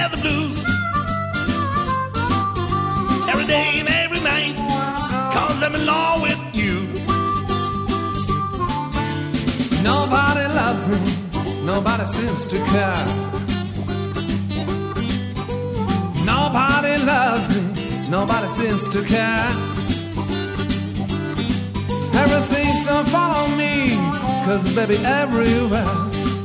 have the blues every day and every night, 'cause I'm in love with you. Nobody loves me, nobody seems to care. Nobody loves me, nobody seems to care. Everything's so follow me, 'cause baby everywhere.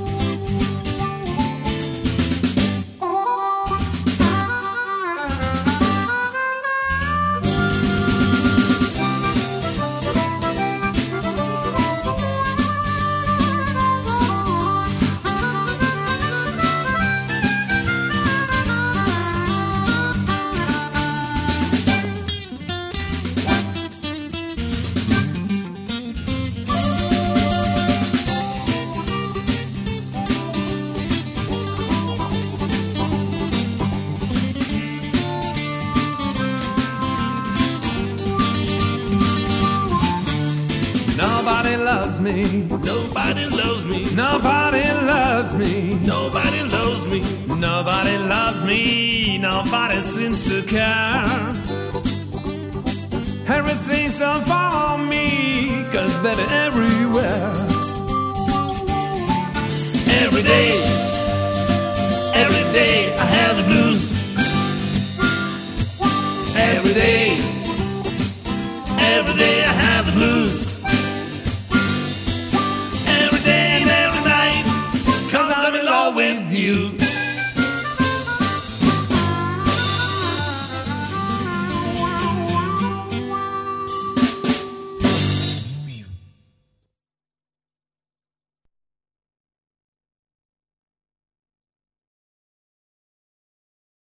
Nobody loves me, Nobody loves me, nobody loves me, nobody loves me. nobody loves me, nobody seems to care. Everything's on for me, 'cause baby everywhere. Every day I have